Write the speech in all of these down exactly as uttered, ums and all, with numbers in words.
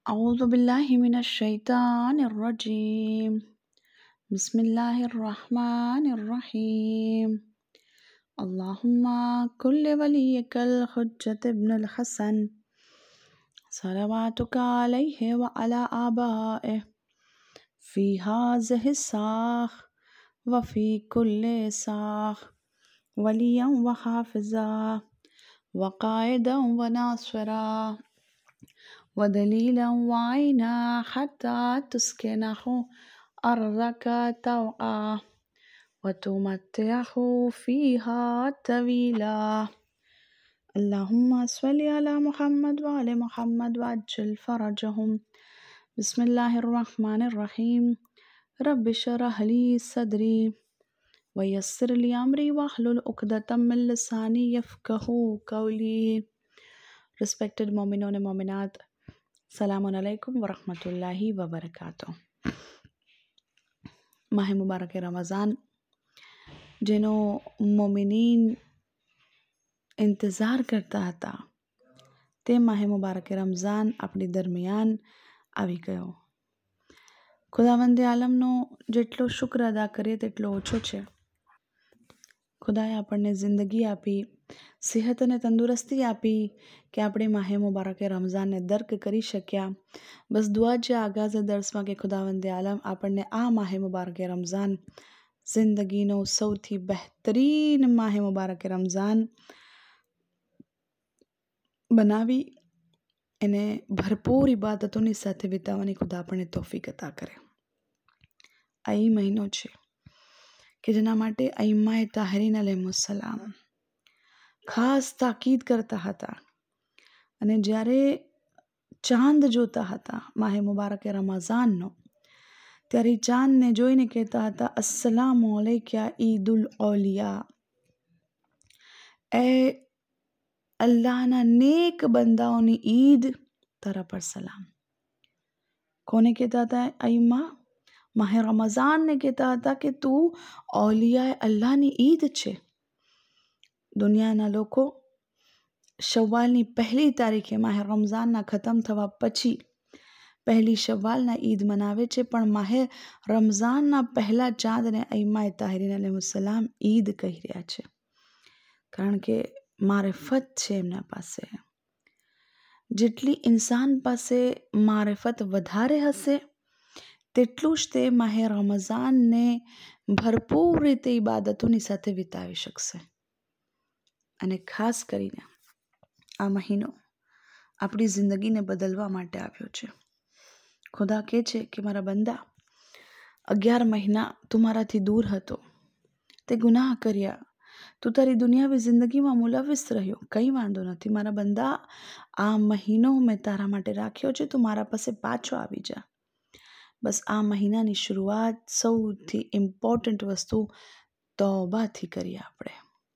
أعوذ بالله من الشيطان الرجيم بسم الله الرحمن الرحيم اللهم كل وليك الحجة ابن الحسن صلواتك عليه وعلى آبائه في هذه الساعة وفي كل ساعة وليا وحافظا وقائدا وناصرا ودليلا وعينا حتى تسكنه أرضك طوعا وتمتعه فيها طويلا اللهم صل على محمد وعلى محمد وعجل فرجهم بسم الله الرحمن الرحيم رب اشرح لي صدري ويسر لي أمري واحلل عقدة من لساني يفقهوا قولي. Respected Mominun and Mominat, Salamun alaikum wa rahmatullahi wa barakatuh. માહે મુબારક રમઝાન જેનો મોમિનીન ઇંતજાર કરતા હતા તે માહે મુબારક રમઝાન આપણી દરમિયાન આવી ગયો. ખુદાવંદે આલમનો જેટલો શુક્ર અદા કરીએ તેટલો ઓછો છે. ખુદાએ આપણને જિંદગી આપી, સેહત અને તંદુરસ્તી આપી કે આપણે માહે મુબારક રમઝાનને દર્ક કરી શક્યા. બસ દુઆ છે આગાઝ દર્સમાં કે ખુદાવંદે આલમ આપણને આ માહે મુબારક રમઝાન જિંદગીનો સૌથી બહેતરીન માહે મુબારક રમઝાન બનાવી એને ભરપૂર ઇબાદતોની સાથે વિતાવવાની ખુદા આપણને તૌફીક અતા કરે. આ એ મહિનો છે કે જેના માટે અઈમ્માએ તાહરીન અલૈહિસ્સલામ ખાસ તાકીદ કરતા હતા અને જ્યારે ચાંદ જોતા હતા માહે મુબારક રમઝાનનો ત્યારે ચાંદને જોઈને કહેતા હતા અસ્સલામુ અલૈકા ઈદુલ ઔલિયા, એ અલ્લાહના નેક બંદાઓની ઈદ તારા પર સલામ. કોને કહેતા હતા અઈમ્મા? માહે રમઝાનને કહેતા હતા કે તું ઔલિયા અલ્લાહની ઈદ છે. દુનિયાના લોકો શવ્વાલની પહેલી તારીખે માહે રમઝાનના ખતમ થવા પછી પહેલી શવ્વાલના ઈદ મનાવે છે, પણ માહે રમઝાનના પહેલા ચાંદને અઈમ્માએ તાહરીન અલૈહિસ્સલામ ઈદ કહી રહ્યા છે. કારણ કે મારિફત છે એમના પાસે. જેટલી ઇન્સાન પાસે મારિફત વધારે હશે તેટલું જ તે માહે રમઝાનને ભરપૂર રીતે ઇબાદતોની સાથે વિતાવી શકશે. અને ખાસ કરીને આ મહિનો આપણી જિંદગીને બદલવા માટે આવ્યો છે. ખુદા કહે છે કે મારા બંદા, અગિયાર મહિના તું મારાથી દૂર હતો, તે ગુનાહ કર્યા, તું તારી દુનિયાવી જિંદગીમાં મુલવ્વિસ રહ્યો. કંઈ વાંધો નથી મારા બંદા, આ મહિનો મેં તારા માટે રાખ્યો છે, તું મારા પાસે પાછો આવી જા. બસ આ મહિનાની શરૂઆત સૌથી ઇમ્પોર્ટન્ટ વસ્તુ તૌબાથી કરીએ. આપણે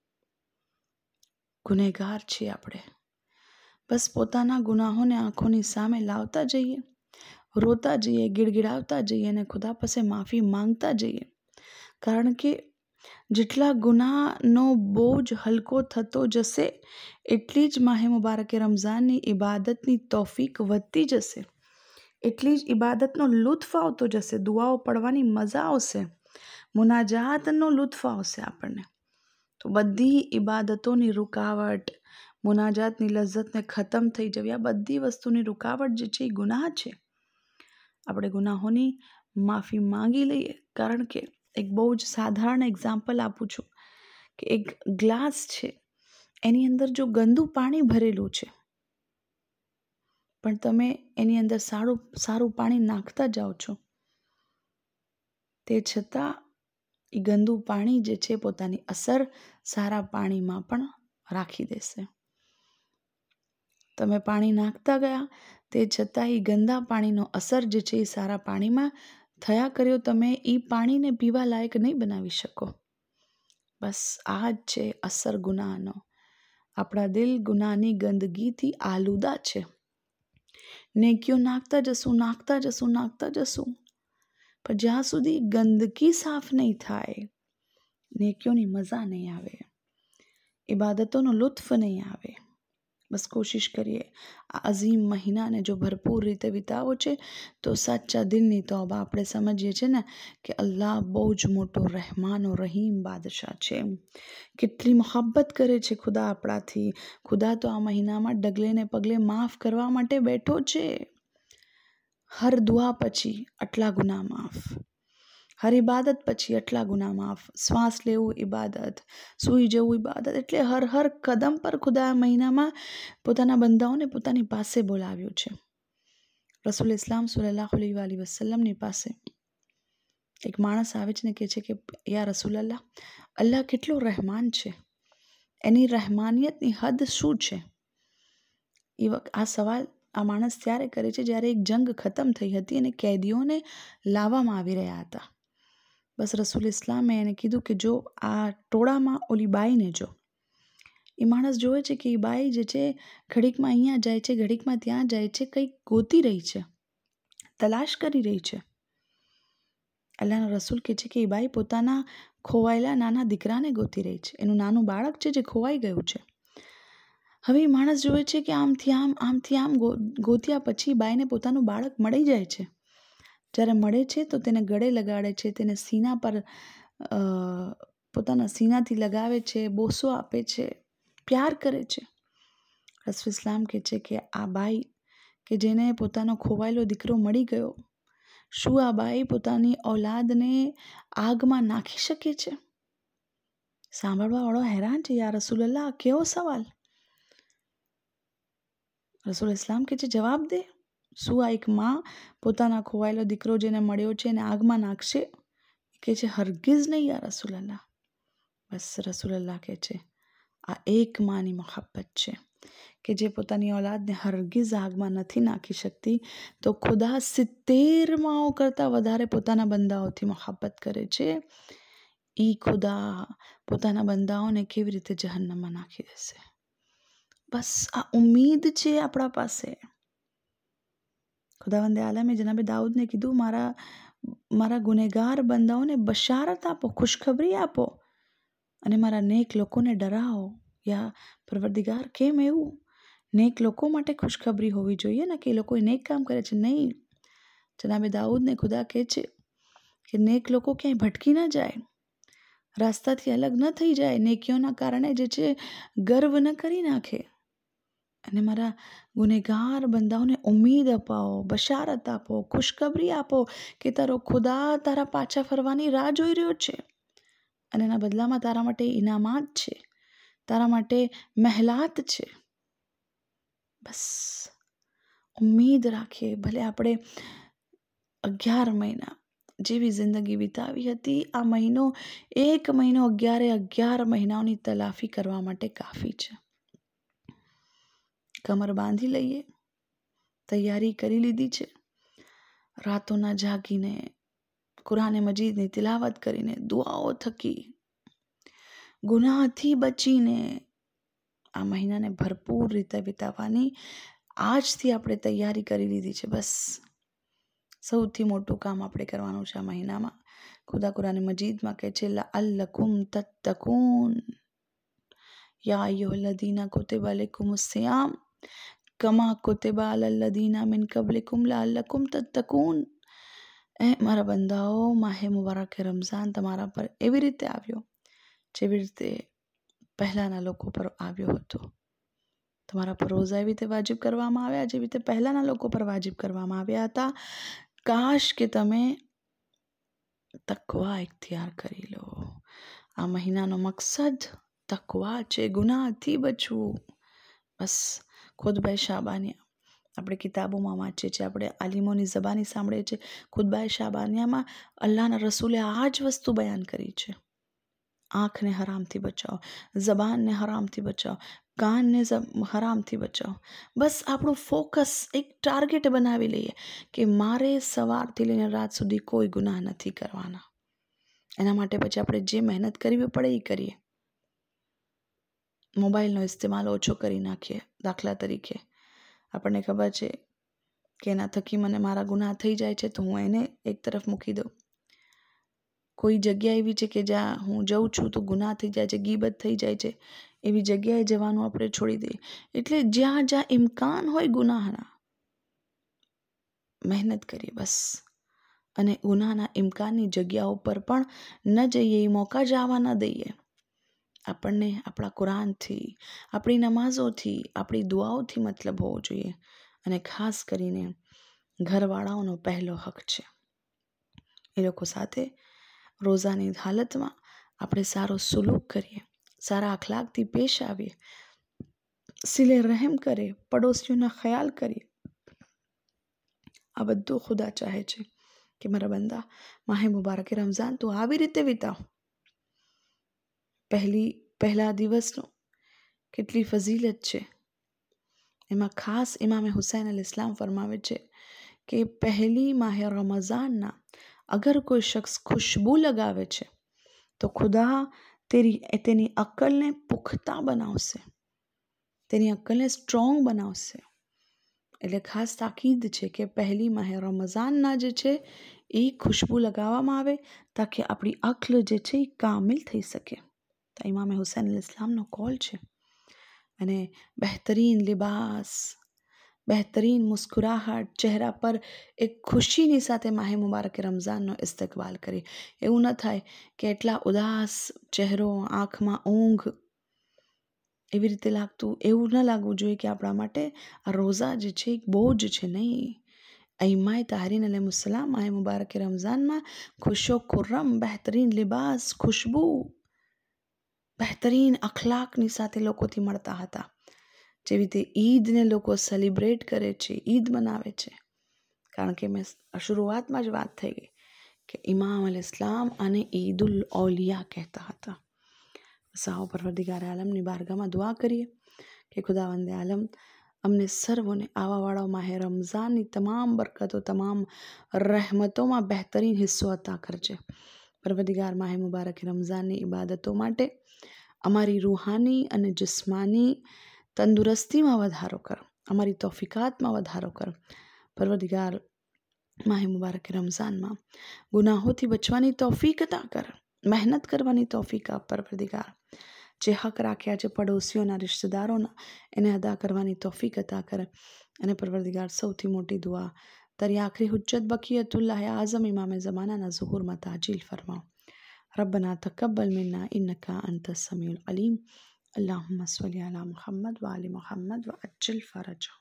ગુનેગાર છીએ. આપણે બસ પોતાના ગુનાહોને આંખોની સામે લાવતા જઈએ, રોતા જઈએ, ગીડગીડાવતા જઈએ અને ખુદા પાસે માફી માંગતા જઈએ. કારણ કે જેટલા ગુનાહનો બોજ હલકો થતો જશે એટલી જ માહે મુબારક રમઝાનની ઇબાદતની તૌફીક વધતી જશે, એટલી જ ઇબાદતનો લુત્ફ આવતો જશે, દુઆઓ પડવાની મજા આવશે, મુનાજાતનો લુત્ફ આવશે આપણને. તો બધી ઇબાદતોની રૂકાવટ, મુનાજાતની લજ્જતને ખતમ થઈ જવી, આ બધી વસ્તુની રૂકાવટ જે છે એ ગુનાહ છે. આપણે ગુનાહોની માફી માંગી લઈએ. કારણ કે એક બહુ જ સાધારણ એક્ઝામ્પલ આપું છું કે એક ગ્લાસ છે, એની અંદર જો ગંદુ પાણી ભરેલું છે પણ તમે એની અંદર સારું સારું પાણી નાખતા જાઓ છો, તે છતાં એ ગંદુ પાણી જે છે પોતાની અસર સારા પાણીમાં પણ રાખી દેશે. તમે પાણી નાખતા ગયા તે છતાં એ ગંદા પાણીનો અસર જે છે એ સારા પાણીમાં થયા કર્યો. તમે એ પાણીને પીવા લાયક નહીં બનાવી શકો. બસ આ જ છે અસર ગુનાહનો. આપણા દિલ ગુનાહની ગંદગીથી આલુદા છે. નેકીઓ નાખતા જશું, નાખતા જશું, નાખતા જશું, પણ જ્યાં સુધી ગંદકી સાફ નહીં થાય, નેકીઓની મજા નહીં આવે, ઇબાદતોનો લુત્ફ નહીં આવે, બસ કોશિશ કરીએ આ અઝીમ મહિનાને જો ભરપૂર રીતે વિતાવો છે તો સાચા દિલની તોબા આપણે સમજીએ છીએ ને કે અલ્લાહ બહુ જ મોટો રહેમાન રહીમ બાદશાહ છે. કેટલી મોહબ્બત કરે છે ખુદા આપણાથી. ખુદા તો આ મહિનામાં ડગલે ને પગલે માફ કરવા માટે બેઠો છે. હર દુઆ પછી આટલા ગુનાહ માફ, હર ઇબાદત પછી આટલા ગુનાહ માફ, શ્વાસ લેવું ઇબાદત, સૂઈ જવું ઇબાદત. એટલે હર હર કદમ પર ખુદા આ મહિનામાં પોતાના બંદાઓને પોતાની પાસે બોલાવ્યો છે. રસૂલ ઇસ્લામ સલ્લલ્લાહુ અલૈહિ વસલ્લમની પાસે એક માણસ આવે છે ને કહે છે કે યા રસૂલ અલ્લાહ, અલ્લાહ કેટલો રહેમાન છે, એની રહેમાનિયતની હદ શું છે? એ વખત આ સવાલ આ માણસ ત્યારે કરે છે જ્યારે એક જંગ ખતમ થઈ હતી અને કેદીઓને લાવવામાં આવી રહ્યા હતા. બસ રસૂલ ઇસ્લામે એને કીધું કે જો આ ટોળામાં ઓલી બાઈને જો. એ માણસ જોવે છે કે એ બાઈ જે છે ઘડીકમાં અહીંયા જાય છે, ઘડીકમાં ત્યાં જાય છે, કંઈક ગોતી રહી છે, તલાશ કરી રહી છે. અલ્લાહના રસૂલ કહે છે કે એ બાઈ પોતાના ખોવાયેલા નાના દીકરાને ગોતી રહી છે, એનું નાનું બાળક છે જે ખોવાઈ ગયું છે. હવે એ માણસ જોવે છે કે આમથી આમ આમથી આમ ગોત્યા પછી બાઈને પોતાનું બાળક મળી જાય છે. જ્યારે મળે છે તો તેને ગળે લગાડે છે, તેને સીના પર પોતાના સીનાથી લગાવે છે, બોસો આપે છે, પ્યાર કરે છે. રસૂલ ઇસ્લામ કહે છે કે આ બાઈ કે જેને પોતાનો ખોવાયેલો દીકરો મળી ગયો, શું આ બાઈ પોતાની ઔલાદને આગમાં નાખી શકે છે? સાંભળવા વાળો હેરાન છે. યા રસૂલ અલ્લાહ, કેવો સવાલ! રસૂલ ઇસ્લામ કહે છે જવાબ દે. શું આ એક માં પોતાના ખોવાયેલો દીકરો જેને મળ્યો છે એને આગમાં નાખશે? કહે છે હરગિઝ નહીં યા રસૂલ અલ્લાહ. બસ રસૂલ અલ્લાહ કહે છે આ એક માની મોહબ્બત છે કે જે પોતાની ઔલાદને હરગિઝ આગમાં નથી નાખી શકતી, તો ખુદા સિત્તેર માઓ કરતાં વધારે પોતાના બંદાઓથી મોહબ્બત કરે છે. ઈ ખુદા પોતાના બંદાઓને કેવી રીતે જહન્નમમાં નાખી દેશે? બસ આ ઉમ્મીદ છે આપણા પાસે. ખુદાવંદે આલમે જનાબે દાઉદને કીધું મારા મારા ગુનેગાર બંદાઓને બશારત આપો, ખુશખબરી આપો અને મારા નેક લોકોને ડરાવો. યા પરવરદિગાર, કેમ એવું? નેક લોકો માટે ખુશખબરી હોવી જોઈએ ને કે એ લોકો નેક કામ કરે છે. નહીં, જનાબે દાઉદને ખુદા કહે છે કે નેક લોકો ક્યાંય ભટકી ના જાય, રાસ્તાથી અલગ ન થઈ જાય, નેકીઓના કારણે જે છે ગર્વ ન કરી નાખે. અને મારા ગુનેગાર બંદાઓને ઉમ્મીદ અપાવો, બશારત આપો, ખુશખબરી આપો કે તારો ખુદા તારા પાછા ફરવાની રાહ જોઈ રહ્યો છે અને એના બદલામાં તારા માટે ઇનામાત છે, તારા માટે મહેલાત છે. બસ ઉમ્મીદ રાખીએ. ભલે આપણે અગિયાર મહિના જેવી જિંદગી વિતાવી હતી, આ મહિનો એક મહિનો અગિયારે અગિયાર મહિનાઓની તલાફી કરવા માટે કાફી છે. કમર બાંધી લઈએ, તૈયારી કરી લીધી છે. રાતોના જાગીને કુરાને મજીદની તિલાવત કરીને, દુઆઓ થકી, ગુનાહથી બચીને આ મહિનાને ભરપૂર રીતે વિતાવવાની આજથી આપણે તૈયારી કરી લીધી છે. બસ સૌથી મોટું કામ આપણે કરવાનું છે આ મહિનામાં. ખુદા કુરાને મજીદમાં કહે છે લઅલ્લકુમ તત્તકૂન યા અય્યુહલ્લઝીના કુતિબા અલૈકુમુસ સિયામ કમા કુતિબા અલલ્લઝીના મિન કબલિકુમ લઅલ્લકુમ તત્તકૂન. એ મારા બંદાઓ, માહે મુબારક રમઝાન તમારા પર એવી રીતે આવ્યો જેવી રીતે પહેલાંના લોકો પર આવ્યો હતો. તમારા પર રોઝા એવી રીતે વાજિબ કરવામાં આવ્યા જેવી રીતે પહેલાંના લોકો પર વાજિબ કરવામાં આવ્યા હતા. કાશ કે તમે તકવા ઇખ્તિયાર કરી લો. આ મહિનાનો મકસદ તકવા છે, ગુનાહથી બચવું. બસ ખુતબા શાબાનિયા આપણે કિતાબોમાં વાંચીએ છીએ, આપણે આલિમોની ઝબાની સાંભળીએ છીએ. ખુતબા શાબાનિયામાં અલ્લાહના રસૂલે આ જ વસ્તુ બયાન કરી છે. આંખને હરામથી બચાવો, ઝબાનને હરામથી બચાવો, કાનને હરામથી બચાવો. બસ આપણું ફોકસ એક ટાર્ગેટ બનાવી લઈએ કે મારે સવારથી લઈને રાત સુધી કોઈ ગુનાહ નથી કરવાના. એના માટે પછી આપણે જે મહેનત કરવી પડે એ કરીએ. મોબાઈલનો ઇસ્તેમાલ ઓછો કરી નાખીએ. દાખલા તરીકે આપણને ખબર છે કે એના થકી મને મારા ગુનાહ થઈ જાય છે તો હું એને એક તરફ મૂકી દઉં. કોઈ જગ્યા એવી છે કે જ્યાં હું જઉં છું તો ગુનાહ થઈ જાય છે, ગીબત થઈ જાય છે, એવી જગ્યાએ જવાનું આપણે છોડી દઈએ. એટલે જ્યાં જ્યાં ઇમ્કાન હોય ગુનાહના, મહેનત કરીએ બસ. અને ગુનાહના ઇમ્કાનની જગ્યાઓ પર પણ ન જઈએ, એ મોકા જવા ન દઈએ. આપણને આપણા કુરાનથી, આપણી નમાઝોથી, આપણી દુઆઓથી મતલબ હોવો જોઈએ. અને ખાસ કરીને ઘરવાળાઓનો પહેલો હક છે. એ લોકો સાથે રોઝાની હાલતમાં આપણે સારો સુલૂક કરીએ, સારા અખલાકથી પેશ આવીએ, સિલે રહેમ કરીએ, પડોશીઓના ખ્યાલ કરીએ. આ બધું ખુદા ચાહે છે કે મારા બંદા માહે મુબારકે રમઝાન તું આવી રીતે વિતાવ. પહેલી પહેલા દિવસનો કેટલી ફઝીલત છે. એમાં ખાસ ઇમામે હુસૈન અલ ઇસ્લામ ફરમાવે છે કે પહેલી માહે રમઝાનના અગર કોઈ શખ્સ ખુશ્બુ લગાવે છે તો ખુદા તેરી તેની અક્કલને પુખ્તા બનાવશે, તેની અક્કલને સ્ટ્રોંગ બનાવશે. એટલે ખાસ તાકીદ છે કે પહેલી માહે રમઝાનના જે છે એ ખુશ્બુ લગાવવામાં આવે તાકે આપણી અક્લ જે છે એ કામિલ થઈ શકે. તો ઇમામે હુસૈન અલ ઇસ્લામનો કોલ છે. અને બહેતરીન લિબાસ, બહેતરીન મુસ્કુરાહટ, ચહેરા પર એક ખુશીની સાથે માહે મુબારક રમઝાનનો ઇસ્તકબાલ કરીએ. એવું ન થાય કે એટલા ઉદાસ ચહેરો, આંખમાં ઊંઘ, એવી રીતે લાગતું, એવું ન લાગવું જોઈએ કે આપણા માટે આ રોઝા જે છે એક બોજ છે. નહીં. અઈમાએ તાહરીન અલૈહિસ્સલામ માહે મુબારક રમઝાનમાં ખુશો ખુર્રમ, બહેતરીન લિબાસ, ખુશ્બુ, બહેતરીન અખલાકની સાથે લોકોથી મળતા હતા. જેવી રીતે ઈદને લોકો સેલિબ્રેટ કરે છે, ઈદ મનાવે છે. કારણ કે મેં શરૂઆતમાં જ વાત થઈ ગઈ કે ઇમામ અલ ઇસ્લામ અને ઈદુલ ઔલિયા કહેતા હતા. સાઓ પરવરદિગાર આલમની બારગામાં દુઆ કરીએ કે ખુદાવંદે આલમ અમને સર્વોને આવાવાળા માહે રમઝાનની તમામ બરકતો, તમામ રહેમતોમાં બહેતરીન હિસ્સો અતા કરજે. પરવરદિગાર માહે મુબારક રમઝાનની ઇબાદતો માટે અમારી રૂહાની અને જિસ્માની તંદુરસ્તીમાં વધારો કર, અમારી તૌફીકાતમાં વધારો કર. પરવરદિગાર માહે મુબારક રમઝાનમાં ગુનાહોથી બચવાની તૌફીક અતા કર, મહેનત કરવાની તૌફીક આપ પરવરદિગાર. જે હક રાખ્યા છે પડોશીઓના, રિશ્તેદારોના, એને અદા કરવાની તૌફીક અતા કર. અને પરવરદિગાર સૌથી મોટી દુઆ તારી આખરી હુજ્જત બકીયતુલ્લાહ આઝમ ઇમામે ઝમાનાના ઝુહુરમાં તાજીલ ફરમાઓ. રબ્બના તકબ્બલ મિન્ના ઇન્નકા અંતસ સમીઉલ અલીમ. અલ્લાहुम्मा सल्ली अला मुहम्मद व आलि मुहम्मद व अज्जिल फरजहु.